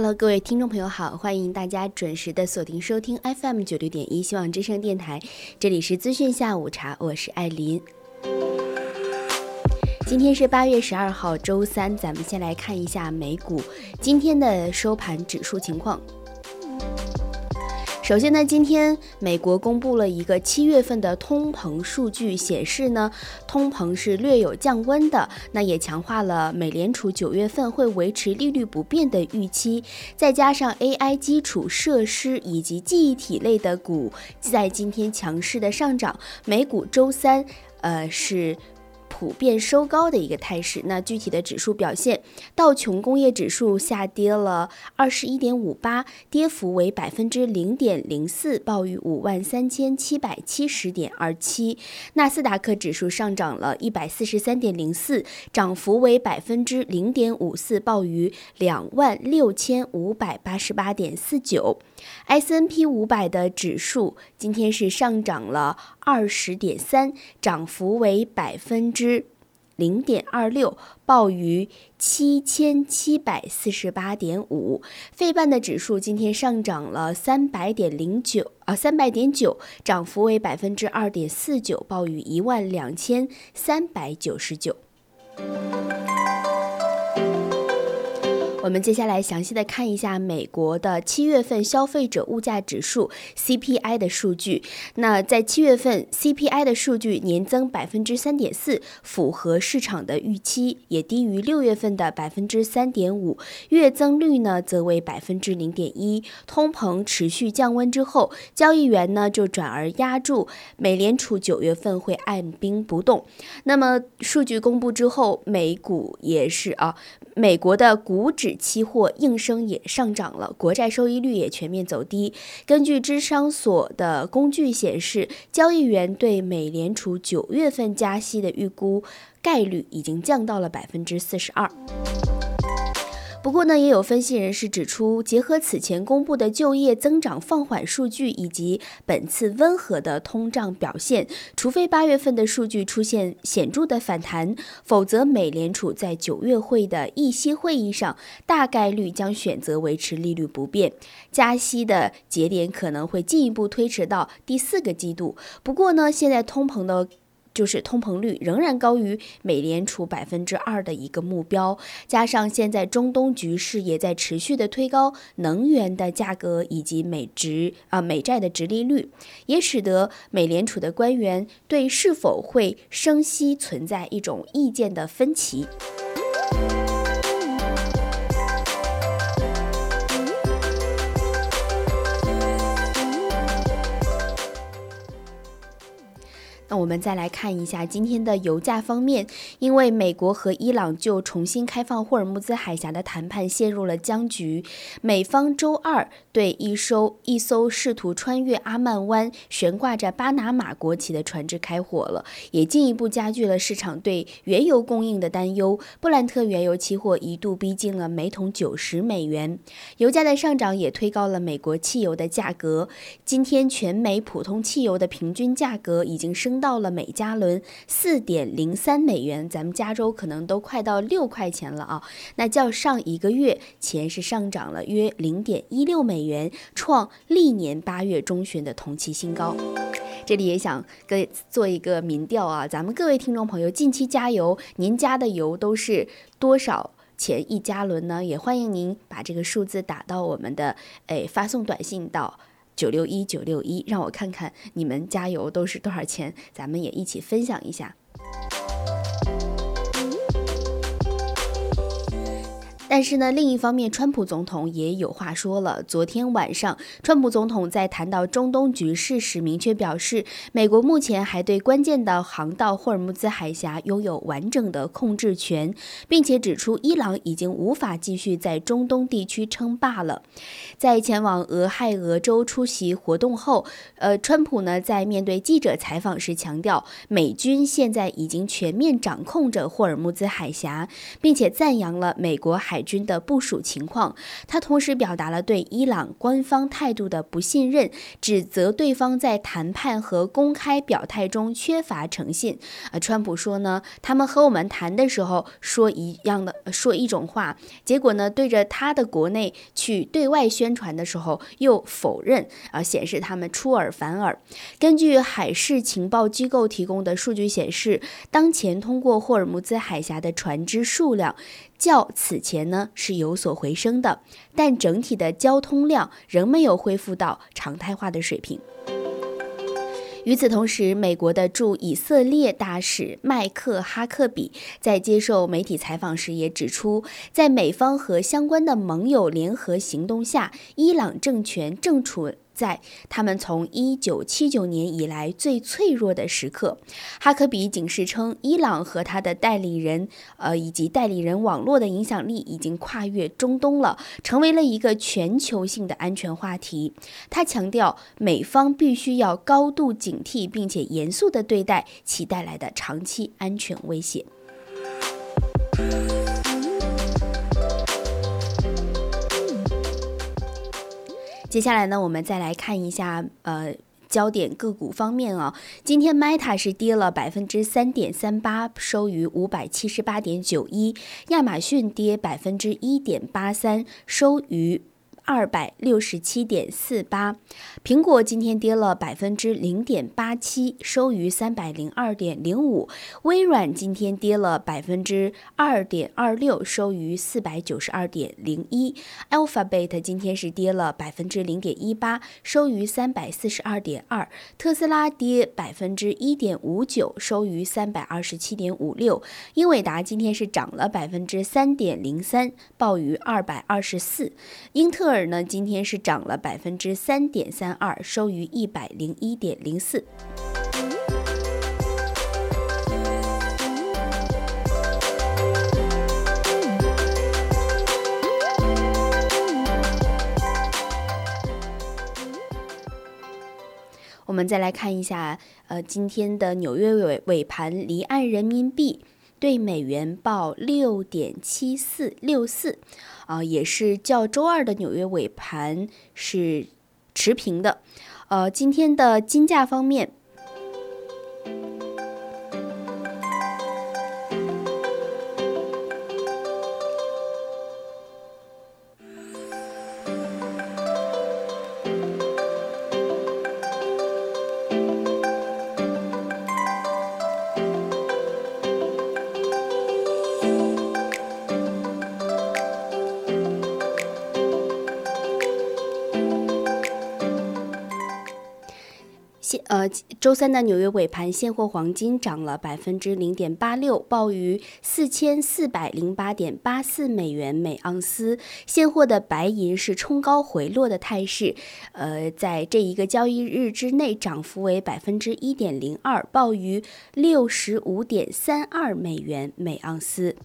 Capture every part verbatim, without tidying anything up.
Hello， 各位听众朋友好，欢迎大家准时的锁定收听 F M 九六点一希望之声电台，这里是资讯下午茶，我是艾琳。今天是八月十二号，周三，咱们先来看一下美股今天的收盘指数情况。首先呢，今天美国公布了一个七月份的通膨数据，显示呢，通膨是略有降温的，那也强化了美联储九月份会维持利率不变的预期。再加上 A I 基础设施以及记忆体类的股在今天强势的上涨，美股周三呃是普遍收高的一个态势。那具体的指数表现，道琼工业指数下跌了 二十一点五八， 跌幅为 百分之零点零四， 报于 五万三千七百七十点二七。 纳斯达克指数上涨了 一百四十三点零四， 涨幅为 百分之零点五四， 报于 两万六千五百八十八点四九。 S and P 五百 的指数今天是上涨了 二十点三， 涨幅为 百分之零点二六， 报于七千七百四十八点五。 费半的指数今天上涨了 三百点零九啊三百点九， 涨幅为 百分之二点四九， 报于一万两千三百九十九。我们接下来详细的看一下美国的七月份消费者物价指数 C P I 的数据。那在七月份 C P I 的数据年增 百分之三点四， 符合市场的预期，也低于六月份的 百分之三点五， 月增率呢则为 百分之零点一。 通膨持续降温之后，交易员呢就转而压住美联储九月份会按兵不动。那么数据公布之后，美股也是啊美国的股指期货应声也上涨了，国债收益率也全面走低。根据芝商所的工具显示，交易员对美联储九月份加息的预估概率已经降到了 百分之四十二。不过呢，也有分析人士指出，结合此前公布的就业增长放缓数据以及本次温和的通胀表现，除非八月份的数据出现显著的反弹，否则美联储在九月会的议息会议上大概率将选择维持利率不变，加息的节点可能会进一步推迟到第四个季度。不过呢，现在通膨的就是通膨率仍然高于美联储 百分之二 的一个目标，加上现在中东局势也在持续的推高能源的价格以及美值啊美债的殖利率，也使得美联储的官员对是否会升息存在一种意见的分歧。那我们再来看一下今天的油价方面，因为美国和伊朗就重新开放霍尔木兹海峡的谈判陷入了僵局，美方周二对一艘一艘试图穿越阿曼湾悬挂着巴拿马国旗的船只开火了，也进一步加剧了市场对原油供应的担忧。布兰特原油期货一度逼近了每桶九十美元。油价的上涨也推高了美国汽油的价格，今天全美普通汽油的平均价格已经升到了每加仑 四点零三美元，咱们加州可能都快到六块钱了啊。那较上一个月前是上涨了约 零点一六美元，创历年八月中旬的同期新高。这里也想跟做一个民调啊，咱们各位听众朋友，近期加油，您加的油都是多少钱一加仑呢？也欢迎您把这个数字打到我们的诶发送短信到九六一九六一，让我看看你们加油都是多少钱，咱们也一起分享一下。但是呢，另一方面，川普总统也有话说了。昨天晚上，川普总统在谈到中东局势时，明确表示，美国目前还对关键的航道霍尔木兹海峡拥有完整的控制权，并且指出，伊朗已经无法继续在中东地区称霸了。在前往俄亥俄州出席活动后，呃，川普呢在面对记者采访时强调，美军现在已经全面掌控着霍尔木兹海峡，并且赞扬了美国海军的部署情况。他同时表达了对伊朗官方态度的不信任，指责对方在谈判和公开表态中缺乏诚信。呃，川普说呢，他们和我们谈的时候说一样的，说一种话，结果呢，对着他的国内去对外宣传的时候又否认，啊、呃，显示他们出尔反尔。根据海事情报机构提供的数据显示，当前通过霍尔木兹海峡的船只数量较此前呢是有所回升的，但整体的交通量仍没有恢复到常态化的水平。与此同时，美国的驻以色列大使麦克哈克比在接受媒体采访时也指出，在美方和相关的盟友联合行动下，伊朗政权正处在他们从一九七九年以来最脆弱的时刻。哈科比警示称，伊朗和他的代理人呃以及代理人网络的影响力已经跨越中东了，成为了一个全球性的安全话题。他强调，美方必须要高度警惕并且严肃地对待其带来的长期安全威胁。接下来呢，我们再来看一下呃焦点个股方面啊。今天 Meta 是跌了百分之三点三八，收于五百七十八点九一；亚马逊跌百分之一点八三，收于二百六十七点四八，苹果今天跌了百分之零点八七，收于三百零二点零五。微软今天跌了百分之二点二六，收于四百九十二点零一。Alphabet 今天是跌了百分之零点一八，收于三百四十二点二。特斯拉跌百分之一点五九，收于三百二十七点五六。英伟达今天是涨了百分之三点零三，报于二百二十四。英特尔呢，今天是涨了百分之三点三二，收于一百零一点零四。我们再来看一下，呃，今天的纽约尾尾盘，离岸人民币对美元报六点七四六四，啊，也是较周二的纽约尾盘是持平的。呃，今天的金价方面，呃，周三的纽约尾盘，现货黄金涨了百分之零点八六，报于四千四百零八点八四美元每盎司。现货的白银是冲高回落的态势，呃，在这一个交易日之内，涨幅为百分之一点零二，报于六十五点三二美元每盎司。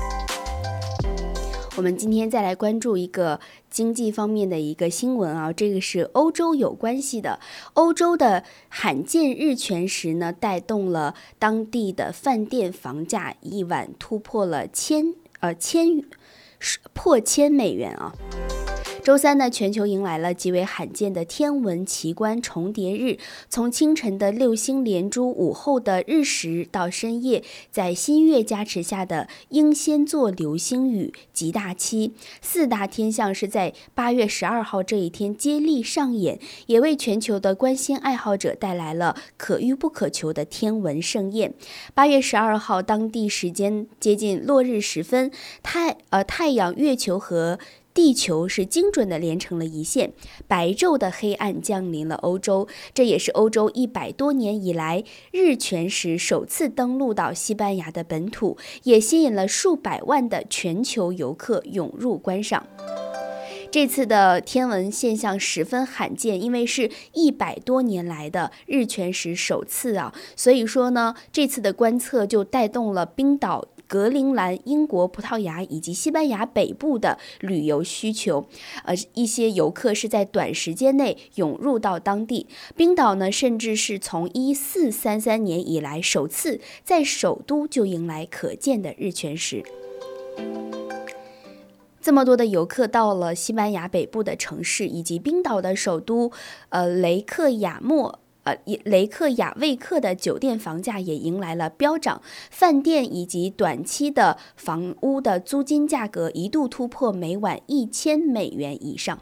我们今天再来关注一个经济方面的一个新闻啊，这个是欧洲有关系的。欧洲的罕见日全食呢，带动了当地的饭店房价一晚突破了千呃千破千美元啊。周三呢，全球迎来了极为罕见的天文奇观重叠日，从清晨的六星连珠，午后的日食，到深夜在新月加持下的英仙座流星雨极大期，四大天象是在八月十二号这一天接力上演，也为全球的观星爱好者带来了可遇不可求的天文盛宴。八月十二号当地时间接近落日时分，太呃太阳、月球和地球是精准地连成了一线，白昼的黑暗降临了欧洲，这也是欧洲一百多年以来日全食首次登陆到西班牙的本土，也吸引了数百万的全球游客涌入观赏。这次的天文现象十分罕见，因为是一百多年来的日全食首次啊，所以说呢，这次的观测就带动了冰岛、格陵兰、英国、葡萄牙以及西班牙北部的旅游需求，呃，一些游客是在短时间内涌入到当地。冰岛呢，甚至是从一四三三年以来首次在首都就迎来可见的日全食。 这么多的游客到了西班牙北部的城市以及冰岛的首都呃雷克雅莫呃雷克雅未克的酒店房价也迎来了飙涨，饭店以及短期的房屋的租金价格一度突破每晚一千美元以上。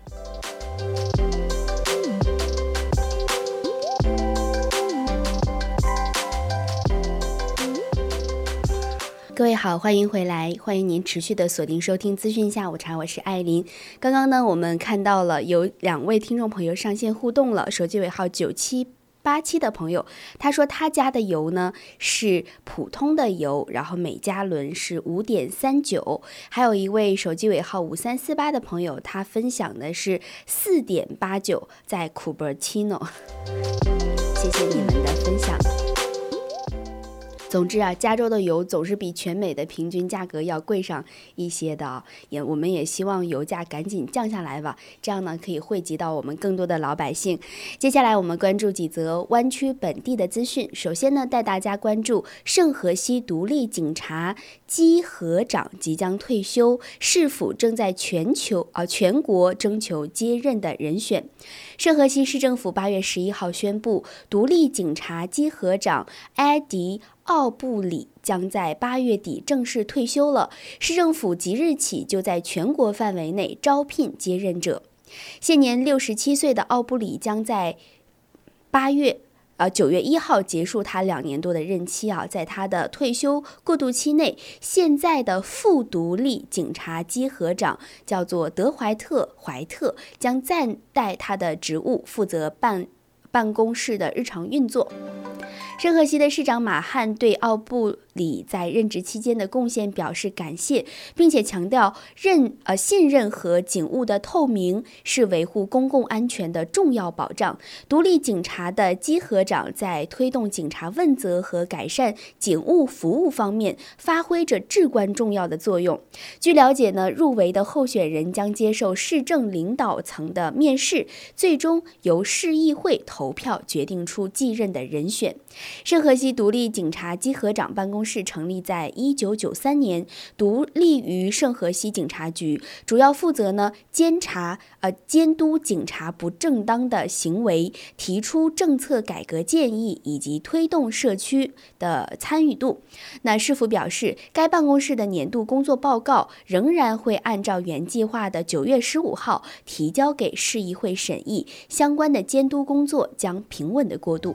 各位好，欢迎回来，欢迎您持续的锁定收听资讯下午茶，我是艾琳。刚刚呢，我们看到了有两位听众朋友上线互动了，手机尾号九七八七的朋友，他说他家的油呢是普通的油，然后每加仑是 五点三九。还有一位手机尾号五三四八的朋友，他分享的是 四点八九，在库伯奇诺。谢谢你们的分享。总之啊，加州的油总是比全美的平均价格要贵上一些的啊，也我们也希望油价赶紧降下来吧，这样呢可以惠及到我们更多的老百姓。接下来我们关注几则湾区本地的资讯。首先呢，带大家关注圣荷西独立警察基河长即将退休，市府正在全球啊全国征求接任的人选。圣荷西市政府八月十一号宣布，独立警察基河长埃迪奥布里将在八月底正式退休了，市政府即日起就在全国范围内招聘接任者。现年六十七岁的奥布里将在八月呃九月一号结束他两年多的任期啊，在他的退休过渡期内，现在的副独立警察基河长叫做德怀特·怀特，将暂代他的职务，负责办办公室的日常运作。圣荷西的市长马汉对奥布里在任职期间的贡献表示感谢，并且强调任呃信任和警务的透明是维护公共安全的重要保障。独立警察的基河长在推动警察问责和改善警务服务方面发挥着至关重要的作用。据了解呢，入围的候选人将接受市政领导层的面试，最终由市议会投票决定出继任的人选。圣荷西独立警察基河长办公室成立在一九九三年，独立于圣荷西警察局，主要负责呢监察呃监督警察不正当的行为，提出政策改革建议以及推动社区的参与度。那市府表示，该办公室的年度工作报告仍然会按照原计划的九月十五号提交给市议会审议，相关的监督工作将平稳的过渡。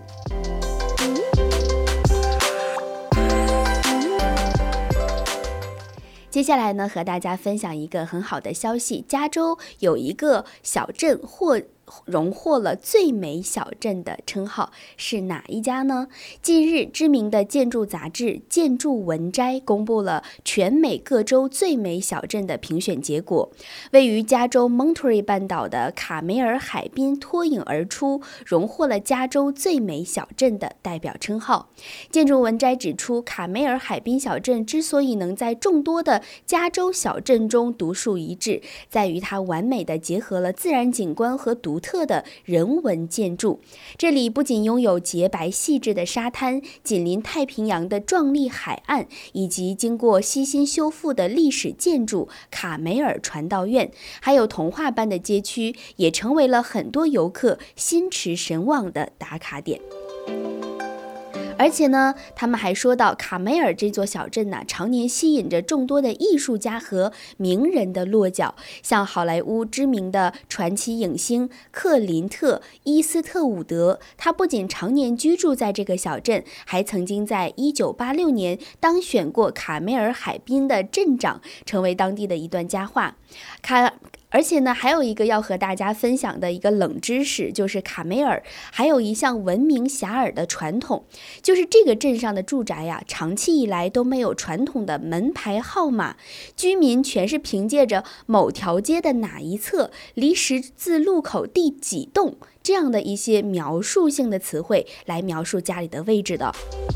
接下来呢，和大家分享一个很好的消息，加州有一个小镇获荣获了最美小镇的称号，是哪一家呢？近日，知名的建筑杂志《建筑文摘》公布了全美各州最美小镇的评选结果。位于加州蒙特瑞半岛的卡梅尔海滨脱颖而出，荣获了加州最美小镇的代表称号。建筑文摘指出，卡梅尔海滨小镇之所以能在众多的加州小镇中独树一帜，在于它完美地结合了自然景观和独特的人文建筑。这里不仅拥有洁白细致的沙滩，紧邻太平洋的壮丽海岸，以及经过悉心修复的历史建筑卡梅尔传道院，还有童话般的街区，也成为了很多游客心驰神往的打卡点。而且呢，他们还说到，卡梅尔这座小镇呢、啊，常年吸引着众多的艺术家和名人的落脚，像好莱坞知名的传奇影星克林特·伊斯特伍德，他不仅常年居住在这个小镇，还曾经在一九八六年当选过卡梅尔海滨的镇长，成为当地的一段佳话。卡而且呢，还有一个要和大家分享的一个冷知识，就是卡梅尔还有一项闻名遐迩的传统，就是这个镇上的住宅呀，长期以来都没有传统的门牌号码，居民全是凭借着某条街的哪一侧、离十字路口第几栋这样的一些描述性的词汇来描述家里的位置的。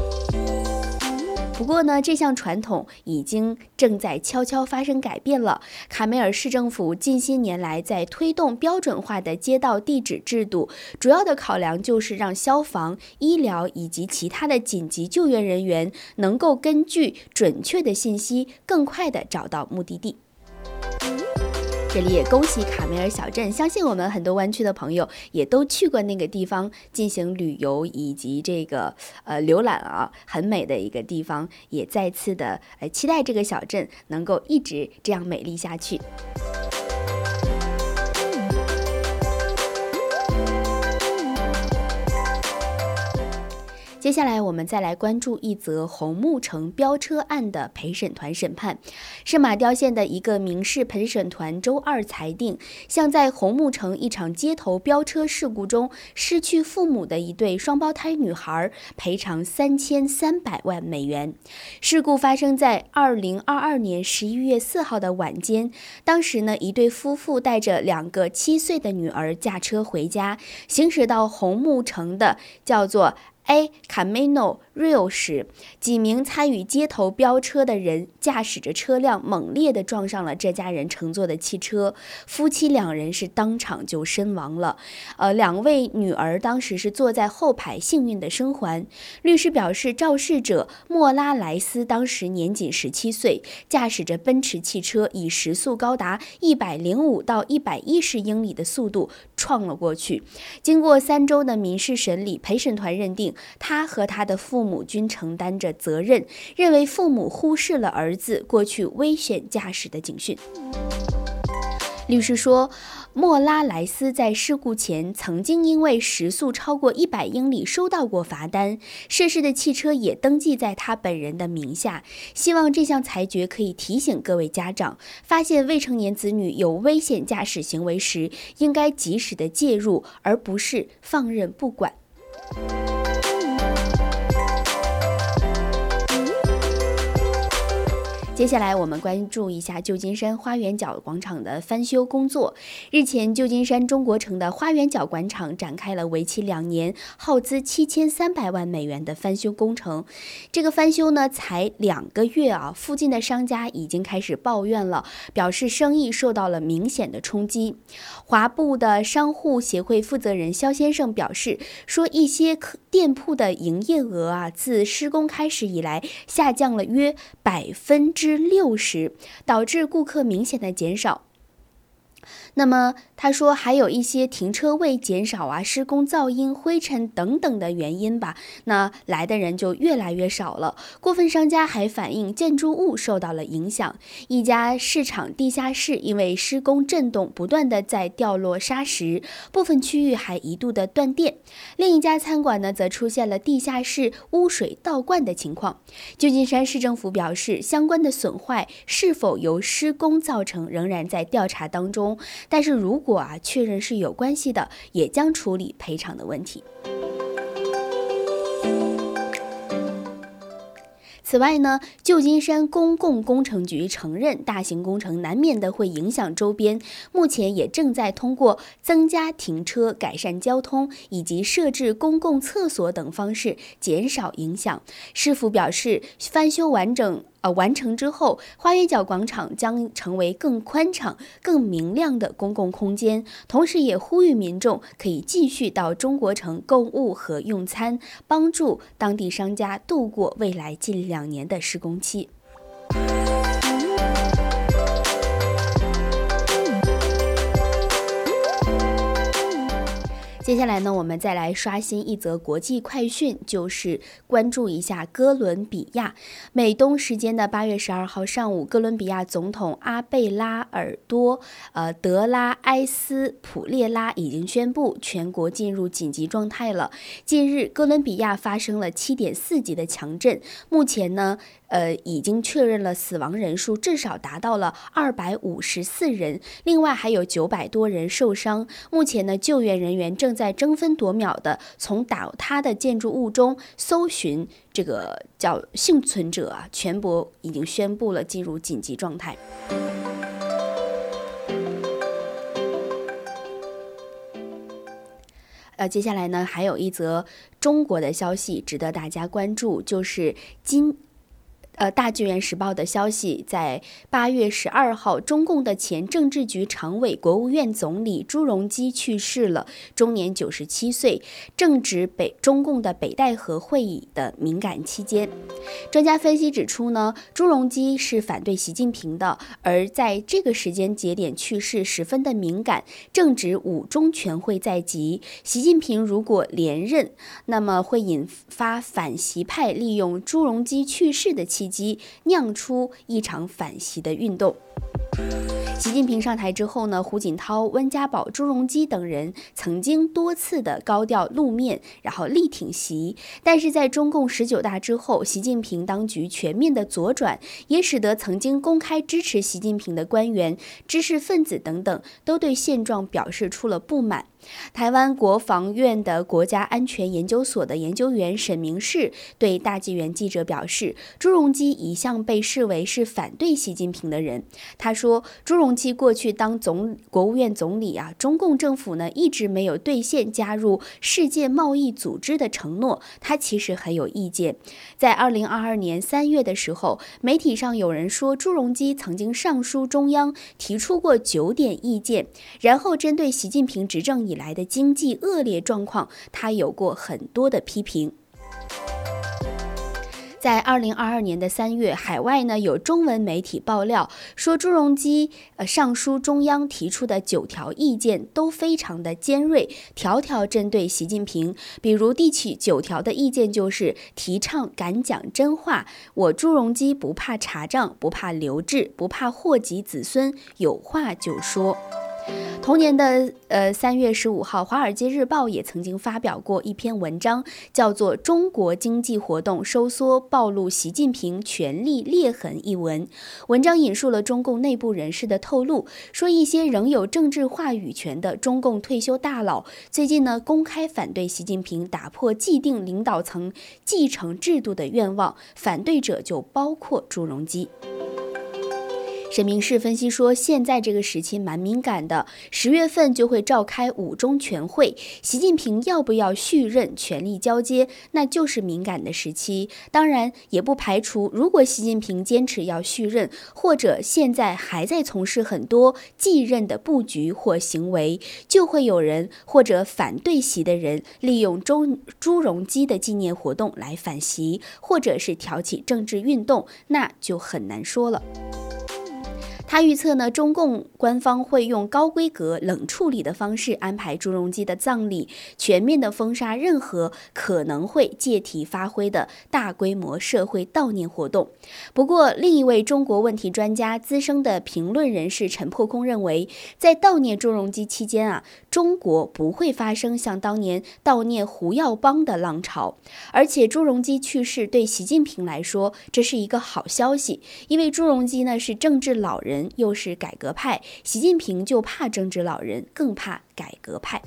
不过呢，这项传统已经正在悄悄发生改变了。卡梅尔市政府近些年来在推动标准化的街道地址制度，主要的考量就是让消防、医疗以及其他的紧急救援人员能够根据准确的信息，更快地找到目的地。 这里也恭喜卡梅尔小镇，相信我们很多湾区的朋友也都去过那个地方进行旅游以及这个呃浏览啊，很美的一个地方，也再次的呃期待这个小镇能够一直这样美丽下去。接下来我们再来关注一则红木城飙车案的陪审团审判。圣马刁县的一个民事陪审团周二裁定，向在红木城一场街头飙车事故中失去父母的一对双胞胎女孩赔偿三千三百万美元。事故发生在二零二二年十一月四号的晚间，当时呢，一对夫妇带着两个七岁的女儿驾车回家，行驶到红木城的叫做A Camino Real 时，几名参与街头飙车的人驾驶着车辆猛烈地撞上了这家人乘坐的汽车，夫妻两人是当场就身亡了。呃，两位女儿当时是坐在后排，幸运的生还。律师表示，肇事者莫拉莱斯当时年仅十七岁，驾驶着奔驰汽车，以时速高达一百零五到一百一十英里的速度撞了过去。经过三周的民事审理，陪审团认定他和他的父母均承担着责任，认为父母忽视了儿子过去危险驾驶的警讯。律师说，莫拉莱斯在事故前曾经因为时速超过一百英里收到过罚单，涉事的汽车也登记在他本人的名下。希望这项裁决可以提醒各位家长，发现未成年子女有危险驾驶行为时，应该及时的介入，而不是放任不管。接下来我们关注一下旧金山花园角广场的翻修工作。日前，旧金山中国城的花园角广场展开了为期两年、耗资七千三百万美元的翻修工程。这个翻修呢，才两个月啊，附近的商家已经开始抱怨了，表示生意受到了明显的冲击。华埠的商户协会负责人肖先生表示，说一些店铺的营业额啊，自施工开始以来下降了约百分之六十，导致顾客明显的减少。那么他说还有一些停车位减少啊、施工噪音、灰尘等等的原因吧，那来的人就越来越少了。部分商家还反映建筑物受到了影响，一家市场地下室因为施工震动不断的在掉落砂石，部分区域还一度的断电。另一家餐馆呢，则出现了地下室污水倒灌的情况。旧金山市政府表示，相关的损坏是否由施工造成仍然在调查当中，但是如果啊确认是有关系的，也将处理赔偿的问题。此外呢，旧金山公共工程局承认，大型工程难免的会影响周边，目前也正在通过增加停车、改善交通以及设置公共厕所等方式减少影响。市府表示，翻修完整呃完成之后，花园角广场将成为更宽敞、更明亮的公共空间，同时也呼吁民众可以继续到中国城购物和用餐，帮助当地商家度过未来近两年的施工期。接下来呢，我们再来刷新一则国际快讯，就是关注一下哥伦比亚。美东时间的八月十二号上午，哥伦比亚总统阿贝拉尔多呃德拉埃斯普列拉已经宣布全国进入紧急状态了。近日，哥伦比亚发生了 七点四 级的强震，目前呢呃，已经确认了死亡人数至少达到了二百五十四人，另外还有九百多人受伤。目前呢，救援人员正在争分夺秒的从倒塌的建筑物中搜寻这个叫幸存者啊，全国已经宣布了进入紧急状态。呃，接下来呢，还有一则中国的消息值得大家关注，就是今呃，大纪元时报的消息，在八月十二号，中共的前政治局常委、国务院总理朱镕基去世了，终年九十七岁，正值北中共的北戴河会议的敏感期间。专家分析指出呢，朱镕基是反对习近平的，而在这个时间节点去世十分的敏感，正值五中全会在即，习近平如果连任，那么会引发反习派利用朱镕基去世的契机，酿出一场反习的运动。习近平上台之后呢，胡锦涛、温家宝、朱镕基等人曾经多次的高调露面，然后力挺习。但是在中共十九大之后，习近平当局全面的左转，也使得曾经公开支持习近平的官员、知识分子等等，都对现状表示出了不满。台湾国防院的国家安全研究所的研究员沈明世对大纪元记者表示，朱镕基一向被视为是反对习近平的人。他说，朱镕基过去当总国务院总理啊，中共政府呢一直没有兑现加入世界贸易组织的承诺，他其实很有意见。在二零二二年三月的时候，媒体上有人说朱镕基曾经上书中央，提出过九点意见，然后针对习近平执政以来的经济恶劣状况，他有过很多的批评。在二零二二年的三月，海外呢有中文媒体爆料说，朱镕基呃上书中央提出的九条意见都非常的尖锐，条条针对习近平。比如第九条的意见就是提倡敢讲真话，我朱镕基不怕查账，不怕留置，不怕祸及子孙，有话就说。同年的呃三月十五号，《华尔街日报》也曾经发表过一篇文章，叫做《中国经济活动收缩暴露习近平权力裂痕》一文。文章引述了中共内部人士的透露，说一些仍有政治话语权的中共退休大佬，最近呢公开反对习近平打破既定领导层继承制度的愿望，反对者就包括朱镕基。沈明世分析说，现在这个时期蛮敏感的，十月份就会召开五中全会，习近平要不要续任、权力交接，那就是敏感的时期。当然，也不排除如果习近平坚持要续任，或者现在还在从事很多继任的布局或行为，就会有人或者反对习的人利用朱朱镕基的纪念活动来反习，或者是挑起政治运动，那就很难说了。他预测呢，中共官方会用高规格冷处理的方式安排朱镕基的葬礼，全面的封杀任何可能会借题发挥的大规模社会悼念活动。不过，另一位中国问题专家、资深的评论人士陈破空认为，在悼念朱镕基期间啊，中国不会发生像当年悼念胡耀邦的浪潮，而且朱镕基去世对习近平来说，这是一个好消息，因为朱镕基呢是政治老人，又是改革派，习近平就怕政治老人，更怕改革派。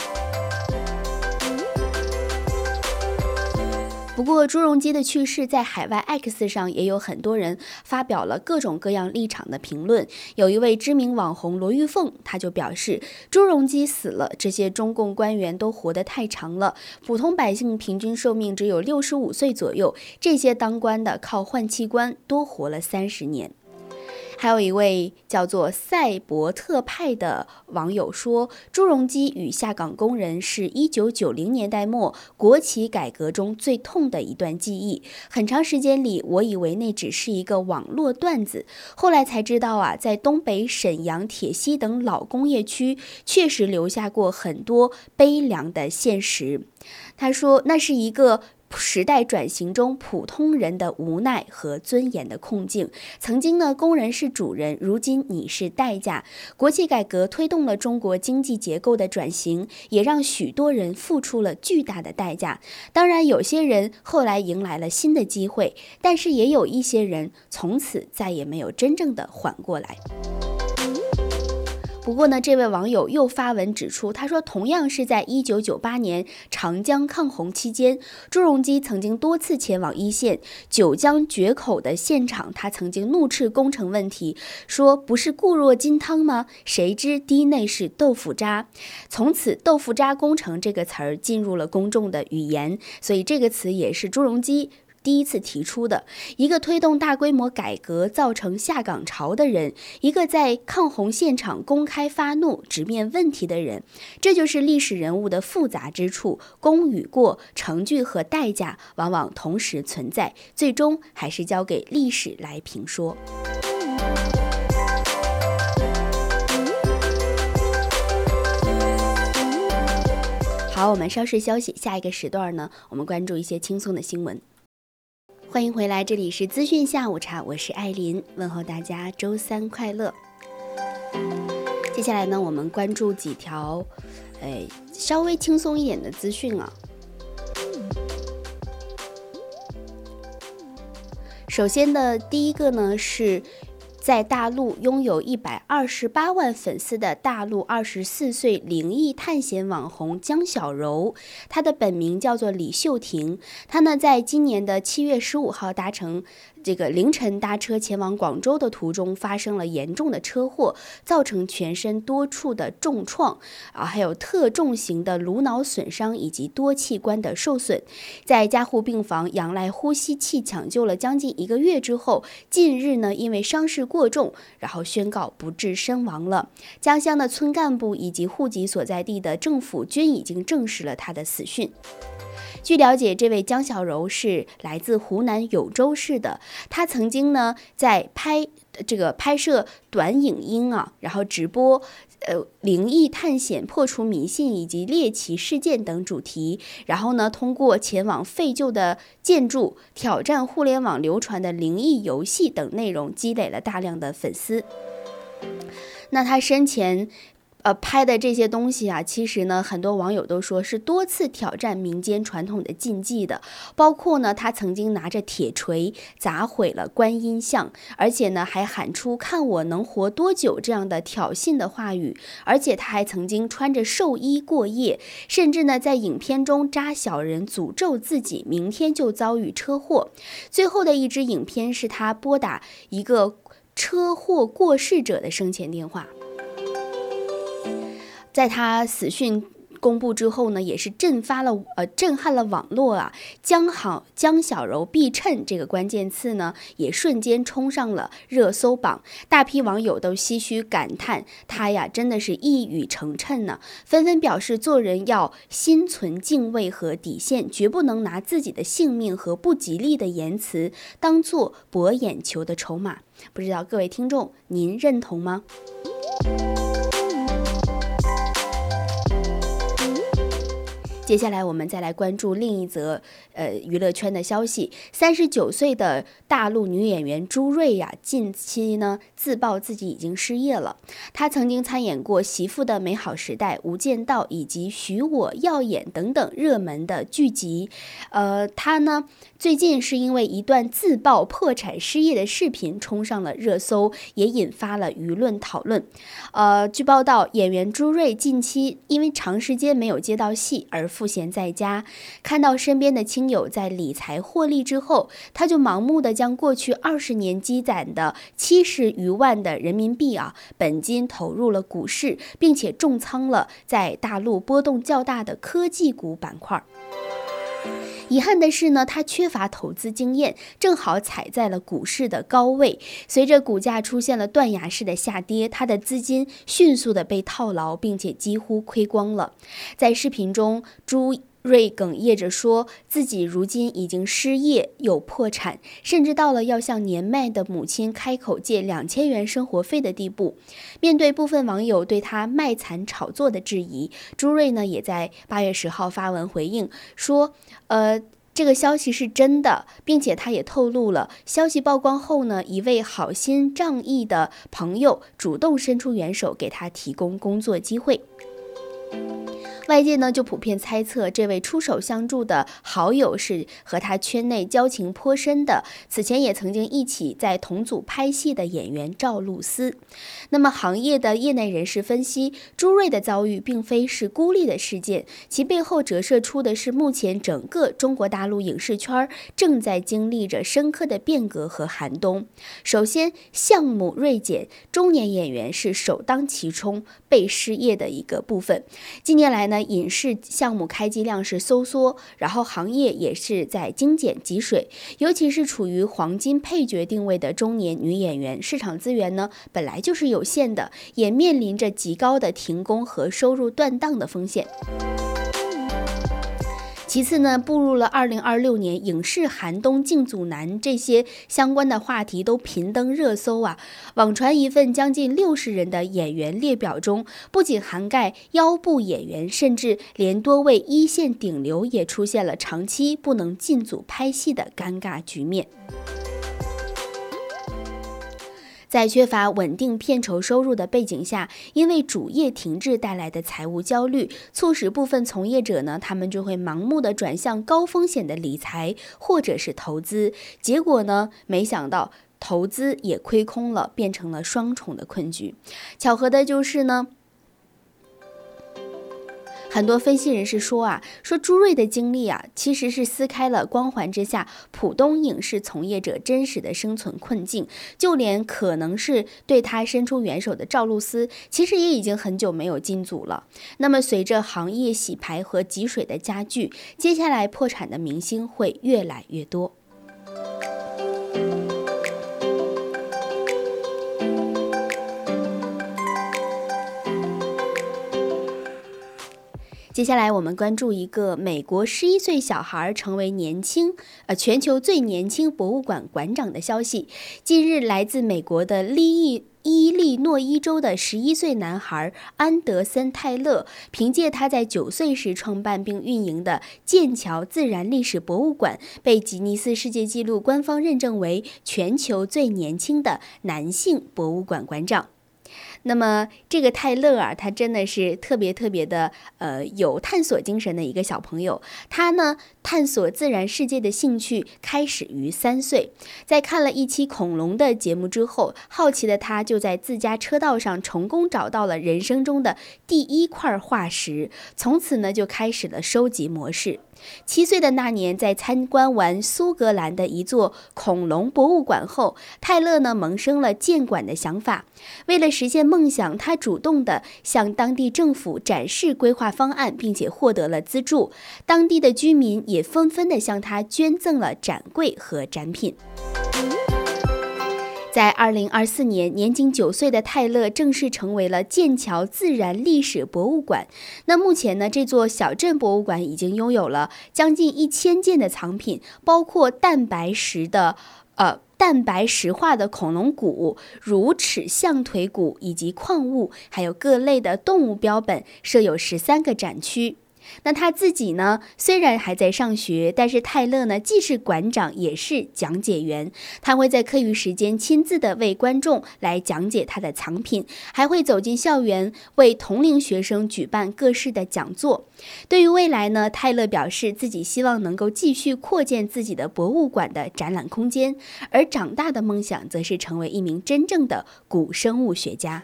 不过朱镕基的去世在海外 X 上也有很多人发表了各种各样立场的评论。有一位知名网红罗玉凤，他就表示，朱镕基死了，这些中共官员都活得太长了，普通百姓平均寿命只有六十五岁左右，这些当官的靠换器官多活了三十年。还有一位叫做赛博特派的网友说，朱镕基与下岗工人是一九九零年代末国企改革中最痛的一段记忆。很长时间里，我以为那只是一个网络段子，后来才知道啊，在东北沈阳、铁西等老工业区，确实留下过很多悲凉的现实。他说，那是一个时代转型中普通人的无奈和尊严的困境。曾经呢，工人是主人，如今你是代价。国企改革推动了中国经济结构的转型，也让许多人付出了巨大的代价。当然，有些人后来迎来了新的机会，但是也有一些人从此再也没有真正的缓过来。不过呢，这位网友又发文指出，他说同样是在一九九八年长江抗洪期间，朱镕基曾经多次前往一线九江决口的现场，他曾经怒斥工程问题，说不是固若金汤吗？谁知堤内是豆腐渣。从此豆腐渣工程这个词儿进入了公众的语言，所以这个词也是朱镕基第一次提出的，一个推动大规模改革造成下岗潮的人，一个在抗洪现场公开发怒直面问题的人，这就是历史人物的复杂之处，功与过、成绩和代价往往同时存在，最终还是交给历史来评说。好，我们稍事休息，下一个时段呢，我们关注一些轻松的新闻。欢迎回来，这里是资讯下午茶，我是艾琳，问候大家周三快乐。接下来呢，我们关注几条，呃，稍微轻松一点的资讯啊。首先的第一个呢是。在大陆拥有一百二十八万粉丝的大陆二十四岁灵异探险网红江小柔，她的本名叫做李秀婷。她呢，在今年的七月十五号搭乘这个凌晨搭车前往广州的途中，发生了严重的车祸，造成全身多处的重创啊，还有特重型的颅脑损伤以及多器官的受损。在加护病房仰赖呼吸器抢救了将近一个月之后，近日呢，因为伤势过重，然后宣告不治身亡了。江乡的村干部以及户籍所在地的政府均已经证实了他的死讯。据了解，这位江小柔是来自湖南有州市的，她曾经呢在拍这个拍摄短影音啊，然后直播呃灵异探险、破除迷信以及猎奇事件等主题，然后呢通过前往废旧的建筑、挑战互联网流传的灵异游戏等内容，积累了大量的粉丝。那她生前呃，拍的这些东西啊，其实呢，很多网友都说是多次挑战民间传统的禁忌的，包括呢，他曾经拿着铁锤砸毁了观音像，而且呢，还喊出"看我能活多久"这样的挑衅的话语，而且他还曾经穿着寿衣过夜，甚至呢，在影片中扎小人，诅咒自己明天就遭遇车祸。最后的一支影片是他拨打一个车祸过世者的生前电话。在他死讯公布之后呢，也是震发了呃震撼了网络啊。江好江小柔避衬这个关键词呢，也瞬间冲上了热搜榜，大批网友都唏嘘感叹，他呀真的是一语成谶呢，纷纷表示做人要心存敬畏和底线，绝不能拿自己的性命和不吉利的言辞当做博眼球的筹码。不知道各位听众您认同吗？接下来我们再来关注另一则呃娱乐圈的消息。三十九岁的大陆女演员朱瑞呀、啊，近期呢自曝自己已经失业了。她曾经参演过《媳妇的美好时代》、《无间道》以及《许我耀眼》等等热门的剧集。呃，她呢最近是因为一段自曝破产失业的视频冲上了热搜，也引发了舆论讨论。呃，据报道，演员朱瑞近期因为长时间没有接到戏而赋闲在家，看到身边的亲友在理财获利之后，他就盲目的将过去二十年积攒的七十余万的人民币啊本金投入了股市，并且重仓了在大陆波动较大的科技股板块。遗憾的是呢，他缺乏投资经验，正好踩在了股市的高位。随着股价出现了断崖式的下跌，他的资金迅速的被套牢，并且几乎亏光了。在视频中，朱瑞哽咽着说自己如今已经失业又破产，甚至到了要向年迈的母亲开口借两千元生活费的地步。面对部分网友对他卖惨炒作的质疑，朱瑞呢也在八月十号发文回应说，呃。这个消息是真的，并且他也透露了，消息曝光后呢，一位好心仗义的朋友主动伸出援手，给他提供工作机会。外界呢就普遍猜测，这位出手相助的好友是和他圈内交情颇深的，此前也曾经一起在同组拍戏的演员赵露思。那么行业的业内人士分析，朱瑞的遭遇并非是孤立的事件，其背后折射出的是目前整个中国大陆影视圈正在经历着深刻的变革和寒冬。首先，项目锐减，中年演员是首当其冲被失业的一个部分。近年来呢， 呢，影视项目开机量是收缩，然后行业也是在精简挤水，尤其是处于黄金配角定位的中年女演员，市场资源呢本来就是有限的，也面临着极高的停工和收入断档的风险。其次呢，步入了二零二六年，影视寒冬竞阻难这些相关的话题都频登热搜啊。网传一份将近六十人的演员列表中，不仅涵盖腰部演员，甚至连多位一线顶流也出现了长期不能进组拍戏的尴尬局面。在缺乏稳定片酬收入的背景下，因为主业停滞带来的财务焦虑，促使部分从业者呢，他们就会盲目的转向高风险的理财或者是投资，结果呢，没想到投资也亏空了，变成了双重的困局。巧合的就是呢，很多分析人士说啊，说朱瑞的经历啊，其实是撕开了光环之下浦东影视从业者真实的生存困境。就连可能是对他伸出援手的赵露思，其实也已经很久没有进组了。那么随着行业洗牌和挤水的加剧，接下来破产的明星会越来越多。接下来我们关注一个美国十一岁小孩成为年轻呃全球最年轻博物馆馆长的消息。近日，来自美国的利益伊利诺伊州的十一岁男孩安德森·泰勒，凭借他在九岁时创办并运营的剑桥自然历史博物馆，被吉尼斯世界纪录官方认证为全球最年轻的男性博物馆馆长。那么这个泰勒啊，他真的是特别特别的呃有探索精神的一个小朋友。他呢探索自然世界的兴趣开始于三岁，在看了一期恐龙的节目之后，好奇的他就在自家车道上成功找到了人生中的第一块化石，从此呢就开始了收集模式。七岁的那年，在参观完苏格兰的一座恐龙博物馆后，泰勒呢萌生了建馆的想法。为了实现梦想，他主动地向当地政府展示规划方案，并且获得了资助。当地的居民也纷纷地向他捐赠了展柜和展品。在二零二四年，年仅九岁的泰勒正式成为了剑桥自然历史博物馆。那目前呢，这座小镇博物馆已经拥有了将近一千件的藏品，包括蛋白石的呃蛋白石化的恐龙骨、乳齿象腿骨以及矿物，还有各类的动物标本，设有十三个展区。那他自己呢，虽然还在上学，但是泰勒呢，既是馆长也是讲解员。他会在课余时间亲自的为观众来讲解他的藏品，还会走进校园为同龄学生举办各式的讲座。对于未来呢，泰勒表示自己希望能够继续扩建自己的博物馆的展览空间，而长大的梦想则是成为一名真正的古生物学家。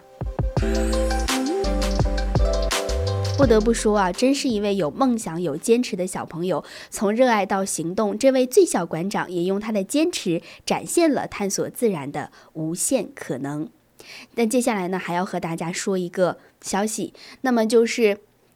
不得不说啊，真是一位有梦想、有坚持的小朋友。从热爱到行动，这位最小馆长也用他的坚持展现了探索自然的无限可能。但接下来呢，还要和大家说一个消息，那么就是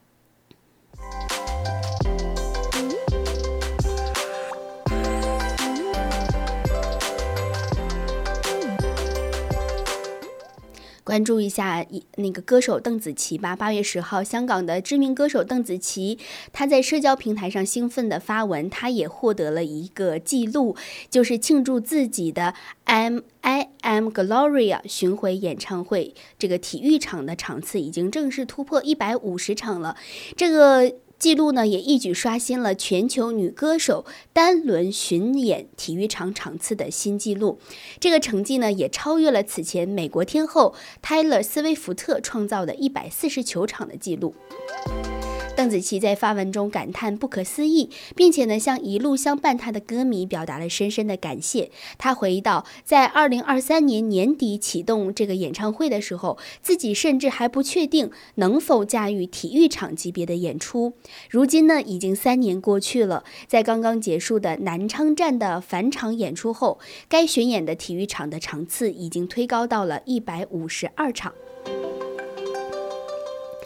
关注一下那个歌手邓紫棋吧。八月十号，香港的知名歌手邓紫棋，她在社交平台上兴奋地发文，她也获得了一个记录，就是庆祝自己的 I'm I Am Gloria 巡回演唱会，这个体育场的场次已经正式突破一百五十场了。这个记录呢，也一举刷新了全球女歌手单轮巡演体育场场次的新纪录。这个成绩呢，也超越了此前美国天后泰勒·斯威夫特创造的一百四十球场的记录。邓紫棋在发文中感叹不可思议，并且呢向一路相伴她的歌迷表达了深深的感谢。她回忆到，在二零二三年年底启动这个演唱会的时候，自己甚至还不确定能否驾驭体育场级别的演出。如今呢，已经三年过去了，在刚刚结束的南昌站的返场演出后，该巡演的体育场的场次已经推高到了一百五十二场。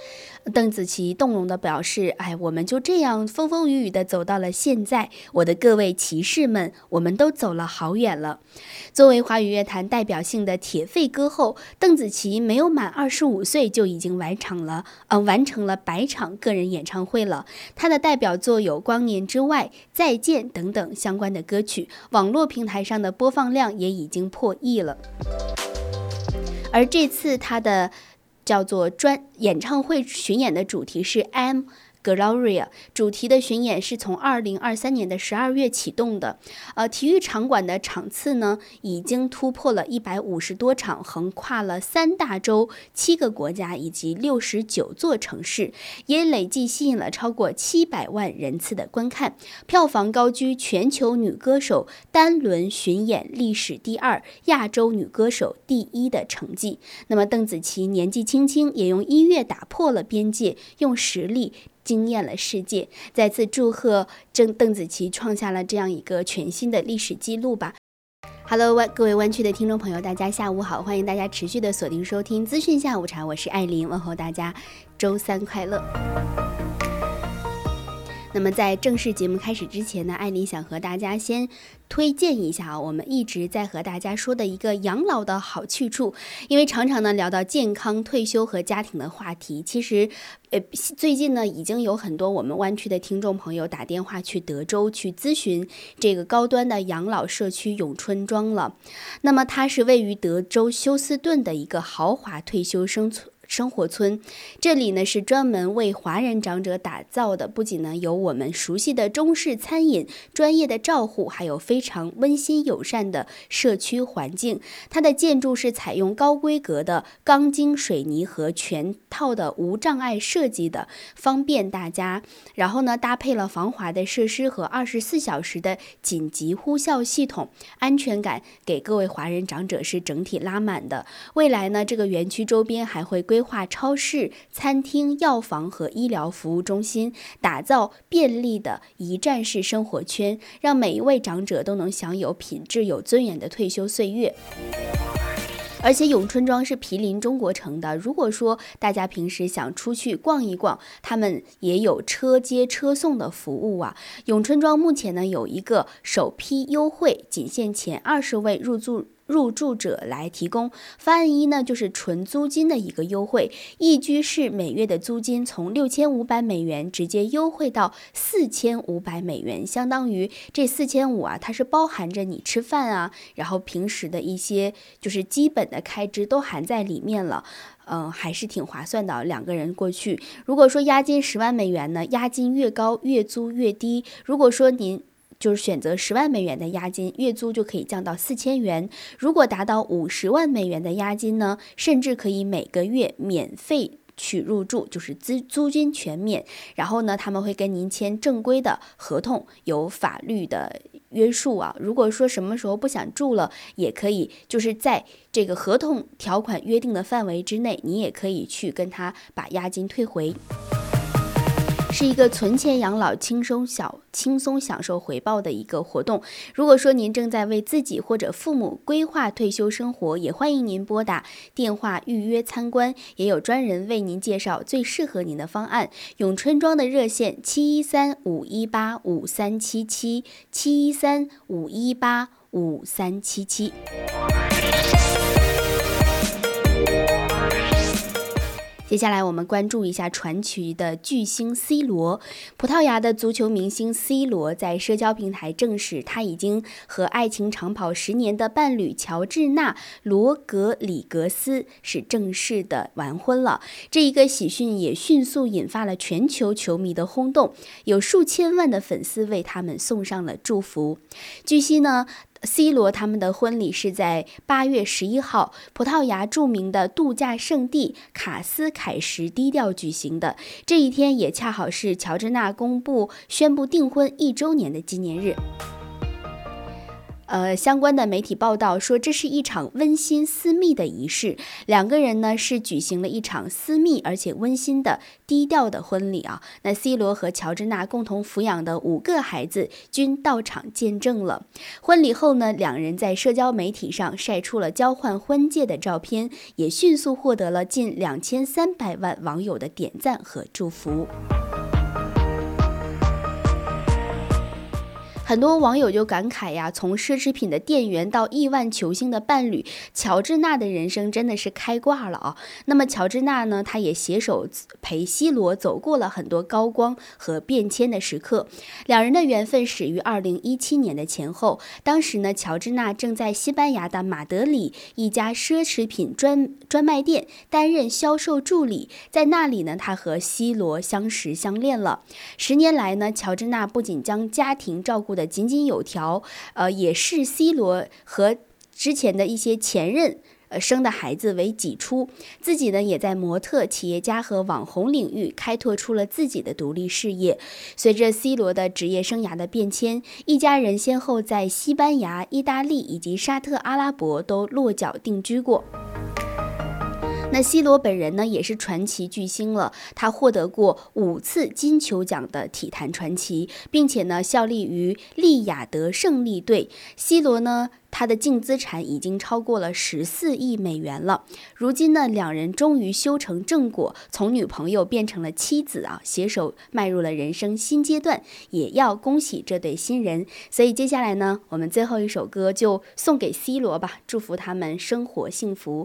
邓紫棋动容地表示，哎，我们就这样风风雨雨地走到了现在，我的各位骑士们，我们都走了好远了。作为华语乐坛代表性的铁肺歌后，邓紫棋没有满二十五岁就已经完成了呃完成了百场个人演唱会了。她的代表作有《光年之外》、《再见》等等相关的歌曲，网络平台上的播放量也已经破亿了。而这次她的叫做专演唱会巡演的主题是 I'm Gloria， 主题的巡演是从二零二三年的十二月启动的。呃，体育场馆的场次呢，已经突破了一百五十多场，横跨了三大洲、七个国家以及六十九座城市，也累计吸引了超过七百万人次的观看，票房高居全球女歌手单轮巡演历史第二、亚洲女歌手第一的成绩。那么邓紫棋年纪轻轻，也用音乐打破了边界，用实力惊艳了世界。再次祝贺郑邓紫棋创下了这样一个全新的历史记录吧。Hello， 各位湾区的听众朋友，大家下午好，欢迎大家持续的锁定收听资讯下午茶，我是艾琳，问候大家周三快乐。那么在正式节目开始之前呢，艾琳想和大家先推荐一下我们一直在和大家说的一个养老的好去处。因为常常呢聊到健康、退休和家庭的话题，其实呃最近呢已经有很多我们湾区的听众朋友打电话去德州去咨询这个高端的养老社区永春庄了。那么它是位于德州休斯顿的一个豪华退休生存生活村，这里呢是专门为华人长者打造的，不仅呢有我们熟悉的中式餐饮、专业的照护，还有非常温馨友善的社区环境。它的建筑是采用高规格的钢筋水泥和全套的无障碍设计的，方便大家。然后呢，搭配了防滑的设施和二十四小时的紧急呼啸系统，安全感给各位华人长者是整体拉满的。未来呢，这个园区周边还会规规划超市、餐厅、药房和医疗服务中心，打造便利的一站式生活圈，让每一位长者都能享有品质有尊严的退休岁月。而且永春庄是毗邻中国城的，如果说大家平时想出去逛一逛，他们也有车接车送的服务啊。永春庄目前呢有一个首批优惠，仅限前二十位入住入住者来提供。方案一呢，就是纯租金的一个优惠，一居室每月的租金从六千五百美元直接优惠到四千五百美元，相当于这四千五啊，它是包含着你吃饭啊，然后平时的一些就是基本的开支都含在里面了。嗯，还是挺划算的，两个人过去。如果说押金十万美元呢，押金越高月租越低。如果说您就是选择十万美元的押金，月租就可以降到四千元。如果达到五十万美元的押金呢，甚至可以每个月免费取入住，就是租租金全免。然后呢，他们会跟您签正规的合同，有法律的约束啊。如果说什么时候不想住了，也可以就是在这个合同条款约定的范围之内，你也可以去跟他把押金退回。是一个存钱养老、轻松小轻松享受回报的一个活动。如果说您正在为自己或者父母规划退休生活，也欢迎您拨打电话预约参观，也有专人为您介绍最适合您的方案。永春庄的热线七一三五一八五三七七七一三五一八五三七七。接下来我们关注一下传奇的巨星 C 罗。葡萄牙的足球明星 C 罗在社交平台证实，他已经和爱情长跑十年的伴侣乔治娜·罗格里格斯是正式的完婚了。这一个喜讯也迅速引发了全球球迷的轰动，有数千万的粉丝为他们送上了祝福。据悉呢，C 罗他们的婚礼是在八月十一号，葡萄牙著名的度假胜地卡斯凯什低调举行的。这一天也恰好是乔治娜公布宣布订婚一周年的纪念日。 呃，相关的媒体报道说，这是一场温馨私密的仪式，两个人呢是举行了一场私密而且温馨的低调的婚礼啊。那 C 罗和乔治娜共同抚养的五个孩子均到场见证了婚礼后呢，两人在社交媒体上晒出了交换婚戒的照片，也迅速获得了近两千三百万网友的点赞和祝福。很多网友就感慨呀，从奢侈品的店员到亿万球星的伴侣，乔治娜的人生真的是开挂了啊。那么乔治娜呢，她也携手陪 C 罗走过了很多高光和变迁的时刻。两人的缘分始于二零一七年的前后，当时呢，乔治娜正在西班牙的马德里一家奢侈品专专卖店担任销售助理，在那里呢，她和 C 罗相识相恋了。十年来呢，乔治娜不仅将家庭照顾的井井有条，呃，也视 C 罗和之前的一些前任呃生的孩子为己出，自己呢也在模特、企业家和网红领域开拓出了自己的独立事业。随着 C 罗的职业生涯的变迁，一家人先后在西班牙、意大利以及沙特阿拉伯都落脚定居过。那 C 罗本人呢，也是传奇巨星了，他获得过五次金球奖的体坛传奇，并且呢效力于利雅得胜利队。C 罗呢，他的净资产已经超过了十四亿美元了。如今呢，两人终于修成正果，从女朋友变成了妻子啊，携手迈入了人生新阶段，也要恭喜这对新人。所以接下来呢，我们最后一首歌就送给 C 罗吧，祝福他们生活幸福。